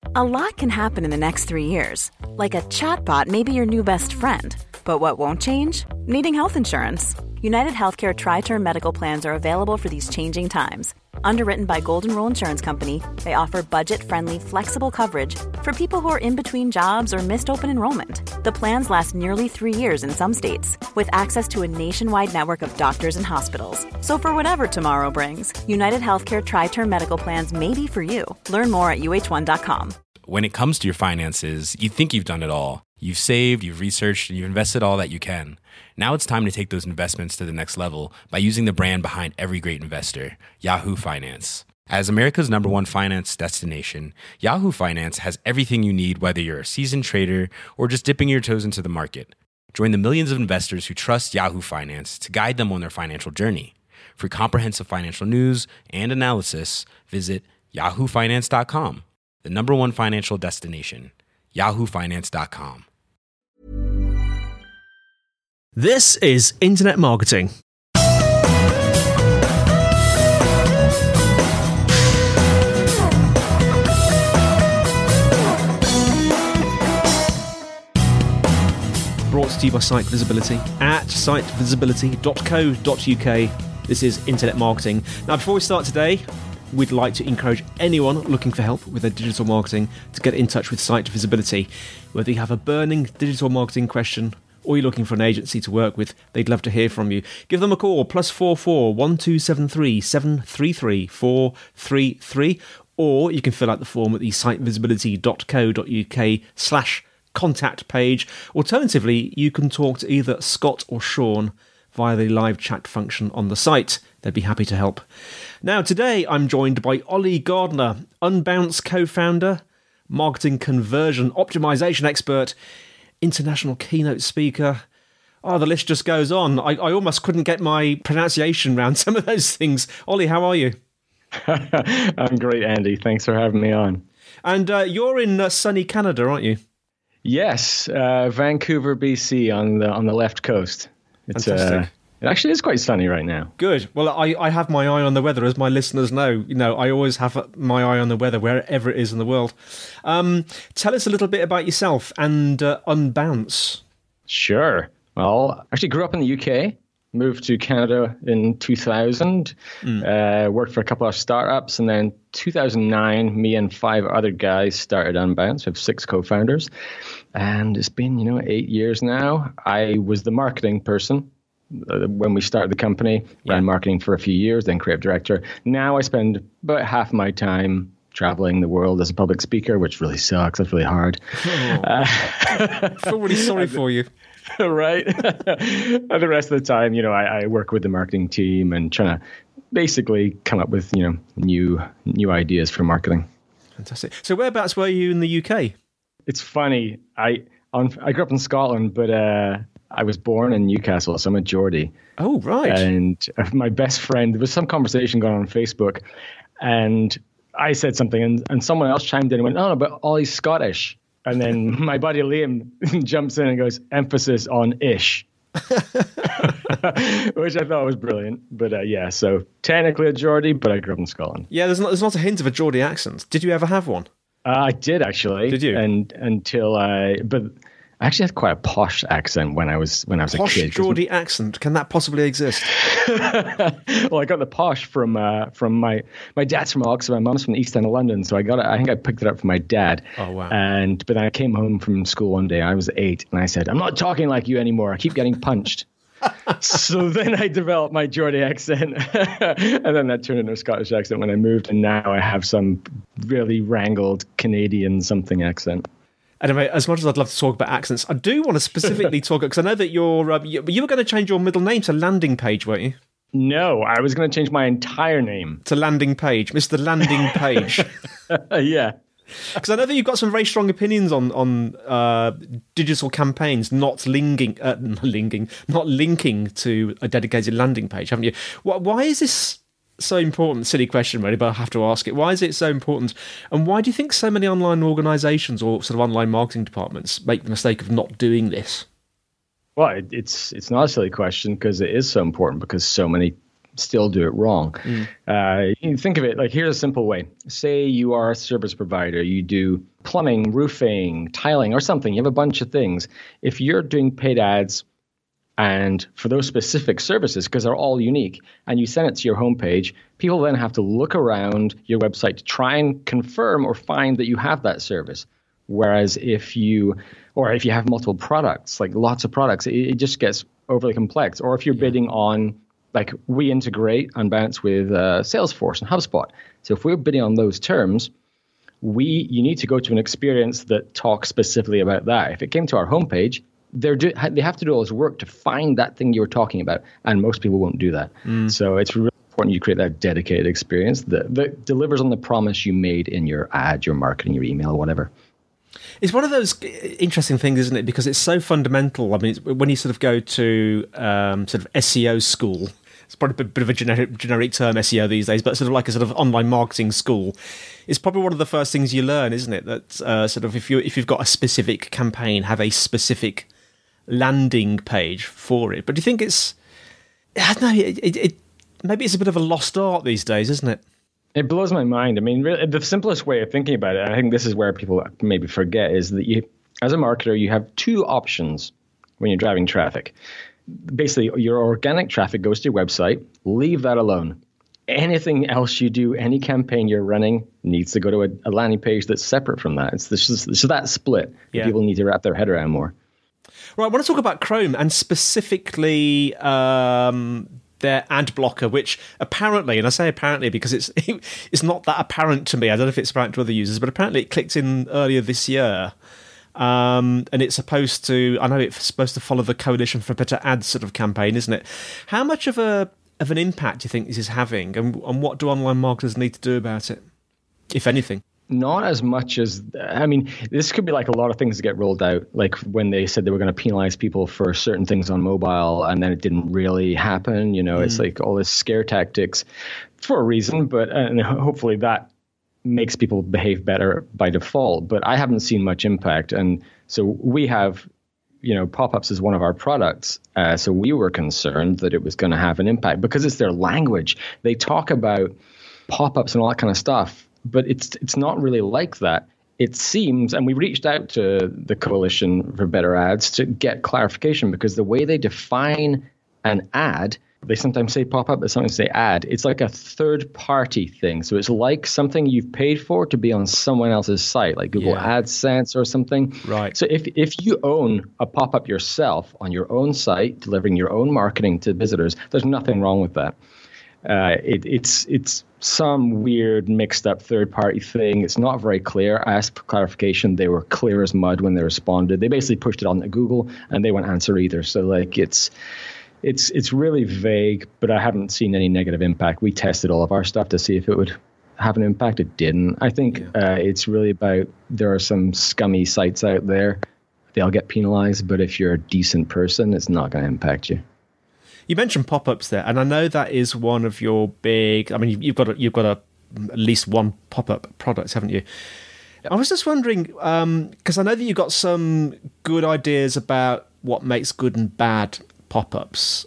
A lot can happen in the next 3 years. Like a chatbot may be your new best friend. But what won't change? Needing health insurance. United Healthcare Tri-Term Medical Plans are available for these changing times. Underwritten by Golden Rule Insurance Company, they offer budget-friendly, flexible coverage for people who are in between jobs or missed open enrollment. The plans last nearly 3 years in some states, with access to a nationwide network of doctors and hospitals. So for whatever tomorrow brings, United Healthcare Tri-Term Medical Plans may be for you. Learn more at uh1.com. When it comes to your finances, you think you've done it all. You've saved, you've researched, and you've invested all that you can. Now it's time to take those investments to the next level by using the brand behind every great investor, Yahoo Finance. As America's #1 finance destination, Yahoo Finance has everything you need, whether you're a seasoned trader or just dipping your toes into the market. Join the millions of investors who trust Yahoo Finance to guide them on their financial journey. For comprehensive financial news and analysis, visit yahoofinance.com, the #1 financial destination, yahoofinance.com. This is Internet Marketing. Brought to you by Site Visibility at sitevisibility.co.uk. This is Internet Marketing. Now, before we start today, we'd like to encourage anyone looking for help with their digital marketing to get in touch with Site Visibility. Whether you have a burning digital marketing question or you're looking for an agency to work with, they'd love to hear from you. Give them a call, +44 1273 733 433, or you can fill out the form at the sitevisibility.co.uk/contact page. Alternatively, you can talk to either Scott or Sean via the live chat function on the site. They'd be happy to help. Now, today I'm joined by Ollie Gardner, Unbounce co-founder, marketing conversion optimization expert, international keynote speaker. Oh, the list just goes on. I almost couldn't get my pronunciation around some of those things. Ollie, how are you? I'm great, Andy. Thanks for having me on. And you're in sunny Canada, aren't you? Yes, Vancouver, BC, on the left coast. It's fantastic. It actually is quite sunny right now. Good. Well, I have my eye on the weather, as my listeners know. You know, I always have my eye on the weather wherever it is in the world. Tell us a little bit about yourself and Unbounce. Sure. Well, I actually grew up in the UK, moved to Canada in 2000, worked for a couple of startups, and then 2009, me and 5 other guys started Unbounce. We have 6 co-founders, and it's been, 8 years now. I was the marketing person when we started the company, ran marketing for a few years, then creative director. Now I spend about half my time traveling the world as a public speaker, which really sucks. That's really hard. I feel really sorry for you. Right. And the rest of the time, I work with the marketing team and trying to basically come up with, new ideas for marketing. Fantastic. So whereabouts were you in the UK? It's funny. I grew up in Scotland, but I was born in Newcastle, so I'm a Geordie. Oh, right. And my best friend, there was some conversation going on Facebook, and I said something, and someone else chimed in and went, "Oh, no, but Ollie's Scottish." And then my buddy Liam jumps in and goes, "Emphasis on ish," which I thought was brilliant. But so technically a Geordie, but I grew up in Scotland. Yeah, there's not a hint of a Geordie accent. Did you ever have one? I did, actually. Did you? And but I actually had quite a posh accent when I was a kid. Posh Geordie accent? Can that possibly exist? Well, I got the posh from my dad's from Oxford, my mum's from the East End of London, so I think I picked it up from my dad. Oh, wow. But then I came home from school one day, I was 8, and I said, "I'm not talking like you anymore. I keep getting punched." So then I developed my Geordie accent, and then that turned into a Scottish accent when I moved, and now I have some really wrangled Canadian something accent. Anyway, as much as I'd love to talk about accents, I do want to specifically talk, because I know that you were going to change your middle name to Landing Page, weren't you? No, I was going to change my entire name. To Landing Page, Mr. Landing Page. Yeah. Because I know that you've got some very strong opinions on digital campaigns not linking to a dedicated landing page, haven't you? Why is this so important? Silly question, really, but I have to ask it. Why is it so important? And why do you think so many online organisations or sort of online marketing departments make the mistake of not doing this? Well, it's not a silly question, because it is so important, because so many still do it wrong. You think of it like, here's a simple way. Say you are a service provider. You do plumbing, roofing, tiling, or something. You have a bunch of things. If you're doing paid ads and for those specific services, because they're all unique, and you send it to your homepage, people then have to look around your website to try and confirm or find that you have that service. Whereas if you have multiple products, like lots of products, it just gets overly complex. Or if you're bidding on, like we integrate Unbounce with Salesforce and HubSpot. So if we're bidding on those terms, you need to go to an experience that talks specifically about that. If it came to our homepage, they have to do all this work to find that thing you were talking about, and most people won't do that. So it's really important you create that dedicated experience that delivers on the promise you made in your ad, your marketing, your email, whatever. It's one of those interesting things, isn't it? Because it's so fundamental. I mean, when you sort of go to sort of SEO school, it's probably a bit of a generic term, SEO these days, but sort of like a sort of online marketing school. It's probably one of the first things you learn, isn't it? That sort of if you've got a specific campaign, have a specific landing page for it. But do you think I don't know, maybe it's a bit of a lost art these days, isn't it? It blows my mind. I mean, really, the simplest way of thinking about it, and I think this is where people maybe forget, is that you, as a marketer, you have two options when you're driving traffic. Basically, your organic traffic goes to your website. Leave that alone. Anything else you do, any campaign you're running, needs to go to a landing page that's separate from that. It's that split that people need to wrap their head around more. Right, I want to talk about Chrome and specifically their ad blocker, which apparently, and I say apparently because it's not that apparent to me. I don't know if it's apparent to other users, but apparently it clicked in earlier this year. And it's supposed to follow the Coalition for Better Ads sort of campaign, isn't it? How much of an impact do you think this is having, and what do online marketers need to do about it, if anything? Not as much as, I mean, this could be like a lot of things that get rolled out, like when they said they were going to penalize people for certain things on mobile, and then it didn't really happen. It's like all this scare tactics for a reason, but and hopefully that makes people behave better by default. But I haven't seen much impact. And so we have, pop-ups as one of our products. So we were concerned that it was going to have an impact because it's their language. They talk about pop-ups and all that kind of stuff, but it's not really like that. It seems, and we reached out to the Coalition for Better Ads to get clarification, because the way they define an ad, they sometimes say pop-up, but sometimes say ad. It's like a third-party thing. So it's like something you've paid for to be on someone else's site, like Google AdSense or something. Right. So if you own a pop-up yourself on your own site, delivering your own marketing to visitors, there's nothing wrong with that. It's some weird mixed up third party thing. It's not very clear. I asked for clarification. They were clear as mud when they responded. They basically pushed it on to Google and they won't answer either. So like it's really vague, but I haven't seen any negative impact. We tested all of our stuff to see if it would have an impact. It didn't. I think it's really about, there are some scummy sites out there. They'll get penalized, but if you're a decent person, it's not going to impact you. You mentioned pop-ups there, and I know that is one of your big. I mean, you've got at least one pop-up product, haven't you? Yep. I was just wondering, because I know that you've got some good ideas about what makes good and bad pop-ups.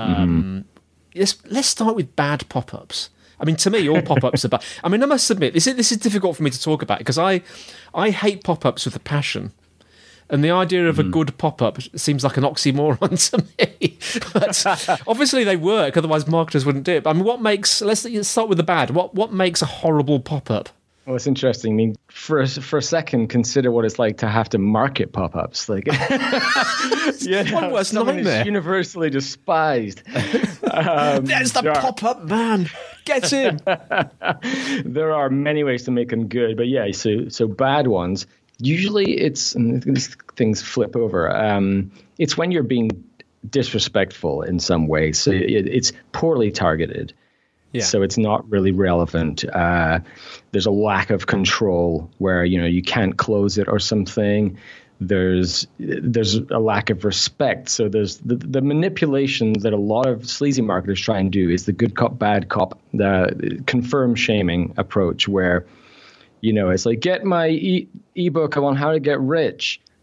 Let's start with bad pop-ups. I mean, to me, all pop-ups are bad. I mean, I must admit, this is difficult for me to talk about because I hate pop-ups with a passion. And the idea of a good pop-up seems like an oxymoron to me. But obviously they work, otherwise marketers wouldn't do it. But I mean, let's start with the bad. What makes a horrible pop-up? Well, it's interesting. I mean, for a second, consider what it's like to have to market pop-ups. Like, it's one worst nightmare. Universally despised. There's the pop-up man. Get him. There are many ways to make them good, but yeah, so bad ones. Usually it's, and these things flip over, it's when you're being disrespectful in some way. So it's poorly targeted. Yeah. So it's not really relevant. There's a lack of control where, you can't close it or something. There's a lack of respect. So there's the manipulation that a lot of sleazy marketers try and do is the good cop, bad cop, the confirm shaming approach where, it's like, get my ebook on how to get rich.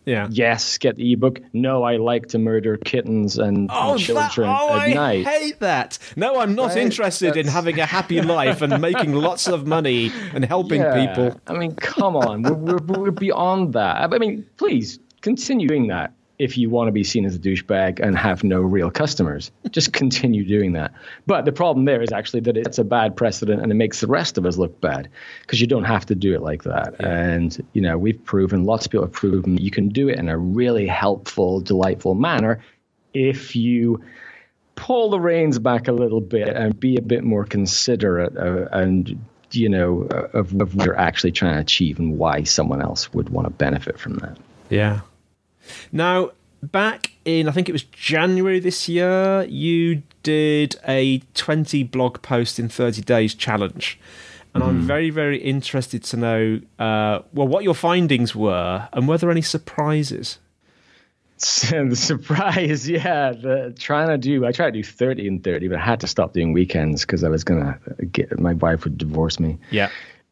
Yes, get the ebook. No, I like to murder kittens and children at night. I hate that. No, I'm not interested in having a happy life and making lots of money and helping people. I mean, come on. We're beyond that. I mean, please continue doing that. If you want to be seen as a douchebag and have no real customers, just continue doing that. But the problem there is actually that it's a bad precedent and it makes the rest of us look bad because you don't have to do it like that. Yeah. And, we've proven, lots of people have proven you can do it in a really helpful, delightful manner if you pull the reins back a little bit and be a bit more considerate of what you're actually trying to achieve and why someone else would want to benefit from that. Yeah. Now, back in, I think it was January this year, you did a 20 blog post in 30 days challenge. And I'm very, very interested to know, what your findings were and were there any surprises? The surprise, I tried to do 30 and 30, but I had to stop doing weekends because I was going to my wife would divorce me. Yeah.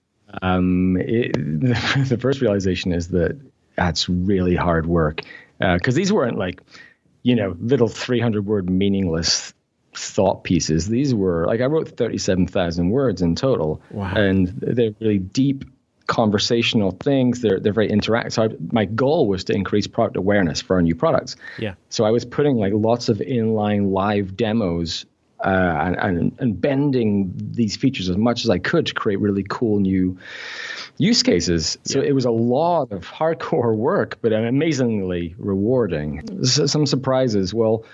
The first realization is that that's really hard work because these weren't like, little 300-word meaningless thought pieces. These were I wrote 37,000 words in total. Wow. And they're really deep conversational things. They're very interactive. So my goal was to increase product awareness for our new products. Yeah. So I was putting lots of inline live demos and bending these features as much as I could to create really cool new use cases. So it was a lot of hardcore work, but amazingly rewarding. Some surprises. Well,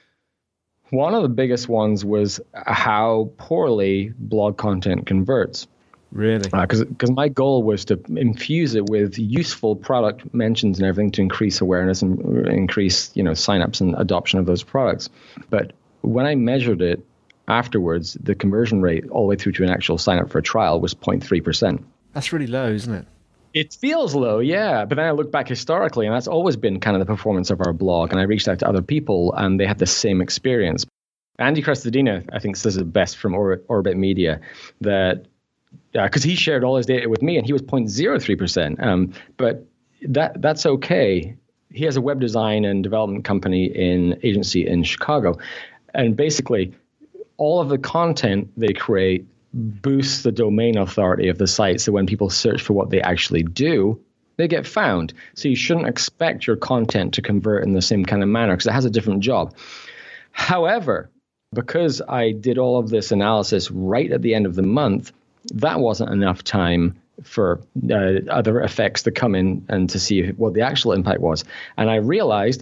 one of the biggest ones was how poorly blog content converts. Really? Because my goal was to infuse it with useful product mentions and everything to increase awareness and increase, signups and adoption of those products. But when I measured it afterwards, the conversion rate all the way through to an actual sign up for a trial was 0.3%. That's really low, isn't it? It feels low, yeah. But then I look back historically, and that's always been kind of the performance of our blog. And I reached out to other people, and they had the same experience. Andy Crestodina, I think, says it best from Orbit Media, that because he shared all his data with me, and he was 0.03%. But that's okay. He has a web design and development agency in Chicago. And basically, all of the content they create boosts the domain authority of the site. So when people search for what they actually do, they get found. So you shouldn't expect your content to convert in the same kind of manner because it has a different job. However, because I did all of this analysis right at the end of the month, that wasn't enough time for other effects to come in and to see what the actual impact was. And I realized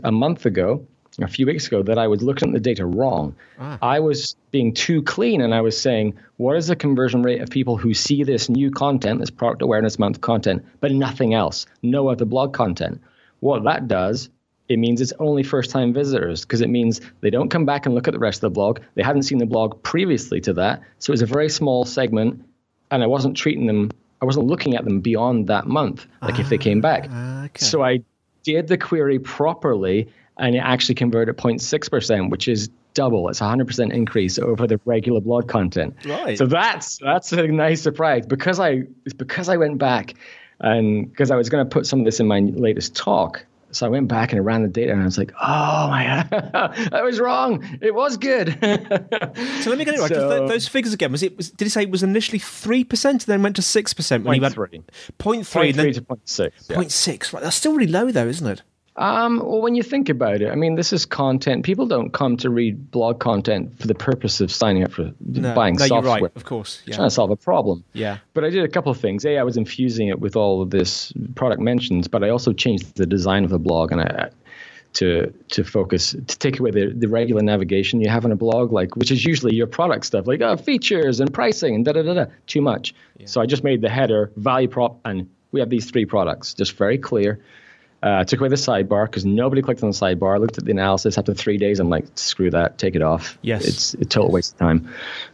a few weeks ago, that I was looking at the data wrong. I was being too clean, and I was saying, what is the conversion rate of people who see this new content, this Product Awareness Month content, but nothing else, no other blog content? What that does, it means it's only first-time visitors, because it means they don't come back and look at the rest of the blog. They hadn't seen the blog previously to that, so it was a very small segment, and I wasn't looking at them beyond that month, if they came back. Okay. So I did the query properly, and it actually converted 0.6%, which is double. It's 100% increase over the regular blog content. Right. So that's a nice surprise because I went back and because I was going to put some of this in my latest talk. So I went back and I ran the data and I was like, oh my God, I was wrong. It was good. So let me get it right. Those figures again, did it say it was initially 3% and then went to 6% when you had 0.3 to 0.6. Yeah. 0.6. Right. That's still really low though, isn't it? Well, when you think about it, I mean, this is content. People don't come to read blog content for the purpose of signing up for buying software. You're right, of course. Yeah. Trying to solve a problem. Yeah. But I did a couple of things. I was infusing it with all of this product mentions, but I also changed the design of the blog and to focus, to take away the regular navigation you have in a blog, which is usually your product stuff, features and pricing and da-da-da-da, too much. Yeah. So I just made the header, value prop, and we have these 3 products, just very clear. Took away the sidebar because nobody clicked on the sidebar. Looked at the analysis after 3 days. I'm like, screw that, take it off. Yes, it's a total waste of time.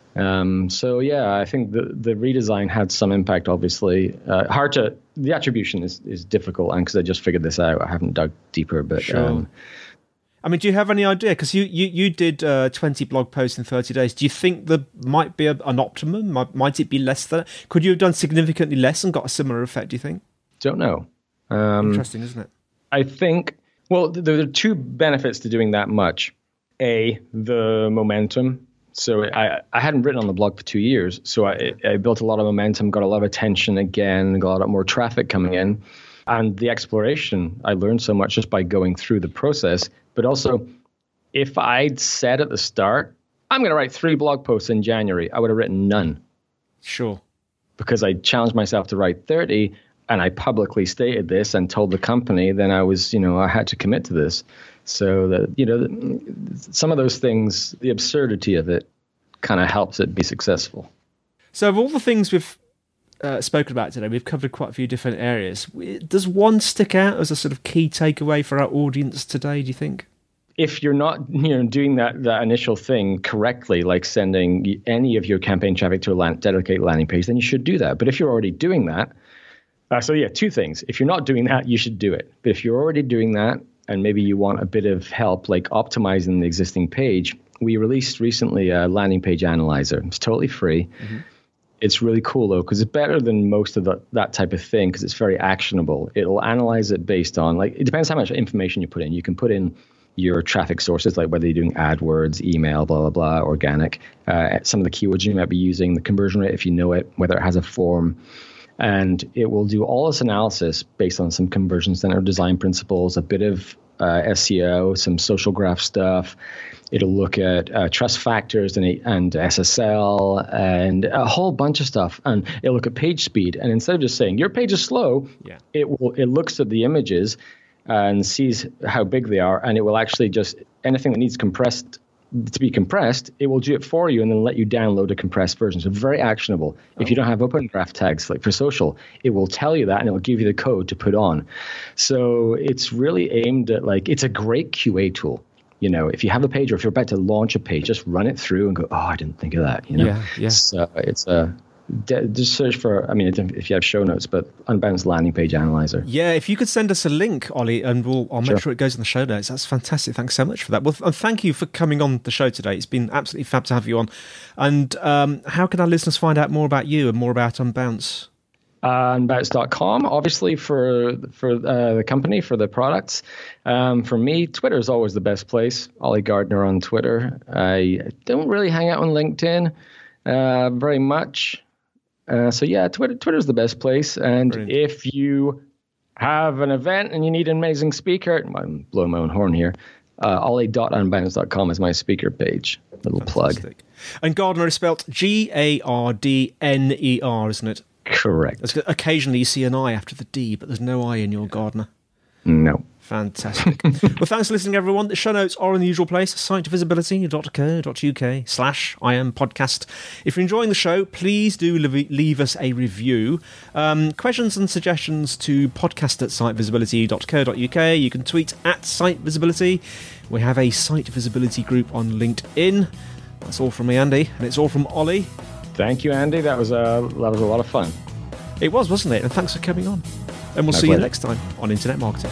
I think the redesign had some impact. Obviously, the attribution is difficult, and because I just figured this out, I haven't dug deeper. But sure. Do you have any idea? Because you did 20 blog posts in 30 days. Do you think there might be an optimum? Might it be less than? Could you have done significantly less and got a similar effect? Do you think? Don't know. Interesting, isn't it? I think, well, there are two benefits to doing that much. A, the momentum. So I hadn't written on the blog for 2 years. So I built a lot of momentum, got a lot of attention again, got a lot more traffic coming in. And the exploration, I learned so much just by going through the process. But also, if I'd said at the start, I'm going to write 3 blog posts in January, I would have written none. Sure. Because I challenged myself to write 30, and I publicly stated this and told the company, then I was, I had to commit to this. So that, some of those things, the absurdity of it kind of helps it be successful. So of all the things we've spoken about today, we've covered quite a few different areas. Does one stick out as a sort of key takeaway for our audience today, do you think? If you're not doing that initial thing correctly, like sending any of your campaign traffic to a dedicated landing page, then you should do that. But if you're already doing that, two things. If you're not doing that, you should do it. But if you're already doing that, and maybe you want a bit of help, like optimizing the existing page, we released recently a landing page analyzer. It's totally free. Mm-hmm. It's really cool, though, because it's better than most of that type of thing because it's very actionable. It'll analyze it based on, it depends how much information you put in. You can put in your traffic sources, like whether you're doing AdWords, email, blah, blah, blah, organic, some of the keywords you might be using, the conversion rate, if you know it, whether it has a form. And it will do all this analysis based on some conversion center design principles, a bit of SEO, some social graph stuff. It'll look at trust factors and SSL and a whole bunch of stuff. And it'll look at page speed. And instead of just saying your page is slow, it looks at the images and sees how big they are. And it will actually just anything that needs to be compressed, it will do it for you and then let you download a compressed version. So very actionable. If you don't have open graph tags like for social, it will tell you that and it will give you the code to put on. So it's really aimed at it's a great QA tool. If you have a page or if you're about to launch a page, just run it through and go, oh, I didn't think of that. Yeah. So it's just search for, if you have show notes, but Unbounce landing page analyzer. Yeah, if you could send us a link, Ollie, and I'll make sure it goes in the show notes. That's fantastic. Thanks so much for that. Well, and thank you for coming on the show today. It's been absolutely fab to have you on. And how can our listeners find out more about you and more about Unbounce? Unbounce.com, obviously for the company, for the products. For me, Twitter is always the best place. Ollie Gardner on Twitter. I don't really hang out on LinkedIn very much. Twitter's the best place. And Brilliant. If you have an event and you need an amazing speaker, I'm blowing my own horn here, ollie.unbounce.com is my speaker page. Little Fantastic. Plug. And Gardner is spelt Gardner, isn't it? Correct. Occasionally you see an I after the D, but there's no I in your Gardner. No. Fantastic. Well, thanks for listening, everyone. The show notes are in the usual place, sitevisibility.co.uk/IM podcast. If you're enjoying the show, please do leave us a review. Questions and suggestions to podcast@sitevisibility.co.uk. You can tweet @sitevisibility. We have a Site Visibility group on LinkedIn. That's all from me, Andy, and it's all from Ollie. Thank you, Andy. That was a lot of fun. It was, wasn't it? And thanks for coming on. And we'll see you next time on Internet Marketing.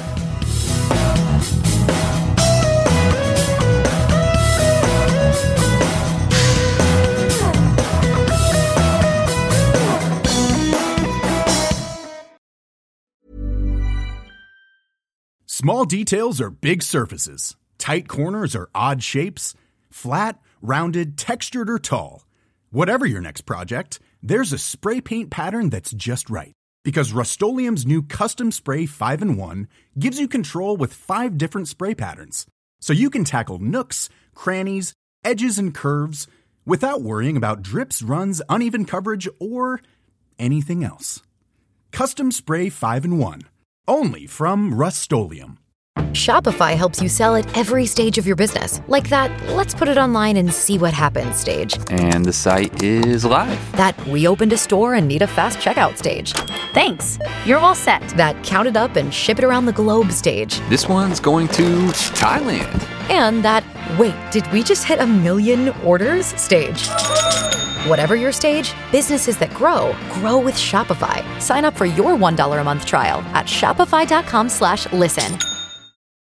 Small details are big surfaces. Tight corners are odd shapes. Flat, rounded, textured, or tall. Whatever your next project, there's a spray paint pattern that's just right. Because Rust-Oleum's new Custom Spray 5-in-1 gives you control with 5 different spray patterns. So you can tackle nooks, crannies, edges, and curves without worrying about drips, runs, uneven coverage, or anything else. Custom Spray 5-in-1. Only from Rust-Oleum. Shopify helps you sell at every stage of your business. Like that, let's put it online and see what happens stage. And the site is live. That we opened a store and need a fast checkout stage. Thanks. You're all set. That count it up and ship it around the globe stage. This one's going to Thailand. And that, wait, did we just hit 1 million orders stage? Whatever your stage, businesses that grow with Shopify. Sign up for your $1 a month trial at shopify.com/listen.